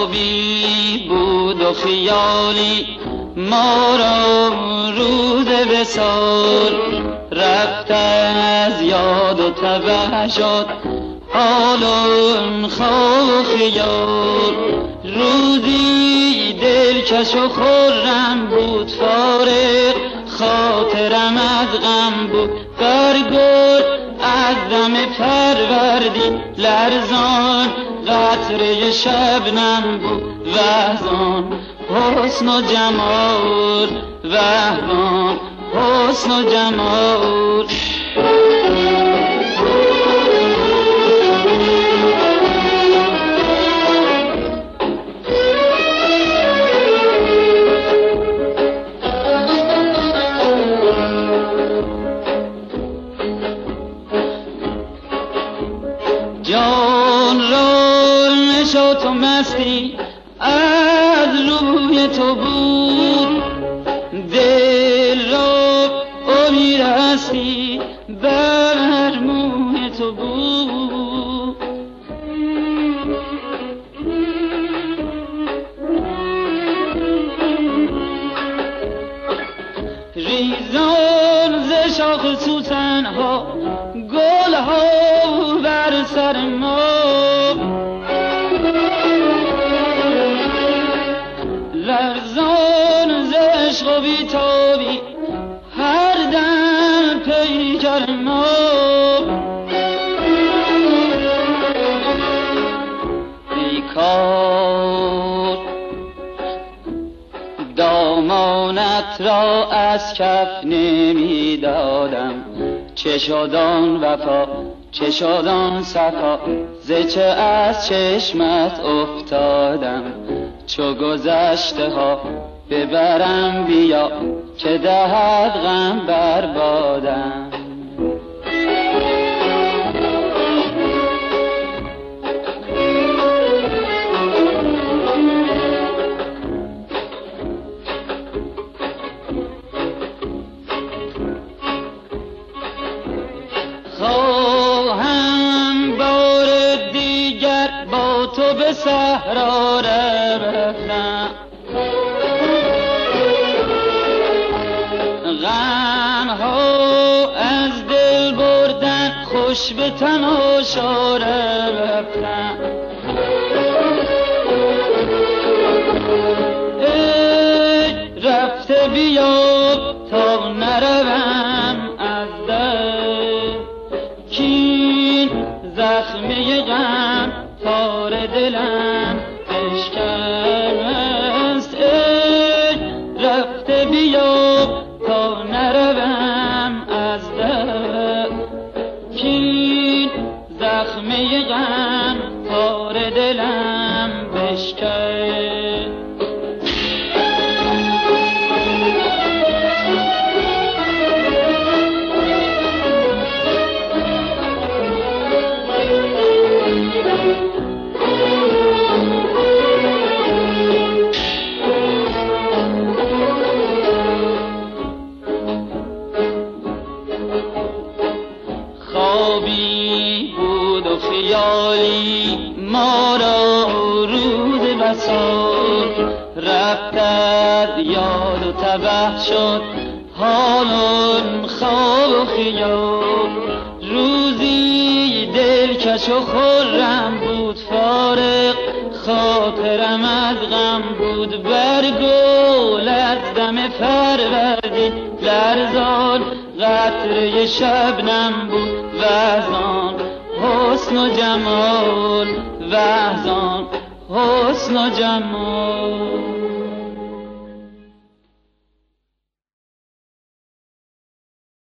خوابی بود و خیالی ما را روز وصال، رفت از یاد و تبه شد حال و خواب و خیال. روزی دلکش و خرم بود، فارغ خاطرم از غم بود. برگل از دم فروردین لرزان قطره شبنم بود. وحزان حسن و جمال، وحزان حسن و جمال. جان را نشاط و مستی از روی تو بود، دل را امید هستی بر موی تو بود. ریزان ز شاخ سوسن ها گل ها بر سر ما، لرزان ز عشق و بی‌تابی هر دم پیکر ما. بیکار دامانت را از کف نمی دادم، چه شد آن وفا چه شد آن صفا، ز چه از چشمت افتادم. چو گذشته ها ببرم بیا که دهد غم بر بادم. خواهم بار دیگر با تو به صحرا رفتم، غمها از دل بردن خوش به تماشا رفتم. ای رفته بیا تا نروم از دل، کین زخمه غم تار دلم بشکست. ای رفته بیا تا نروم از دل، کین زخمه غم تار دلم بشکست. خوابی بود و خیالی ما را روز وصال، رفت از یاد و تبه شد حال و خواب و خیال. روزی دلکش و خرم بود، فارغ خاطرم از غم بود. برگل از دم فروردین لرزان قطره شبنم بود. وحزان حسن و جمال، وحزان حسن و جمال.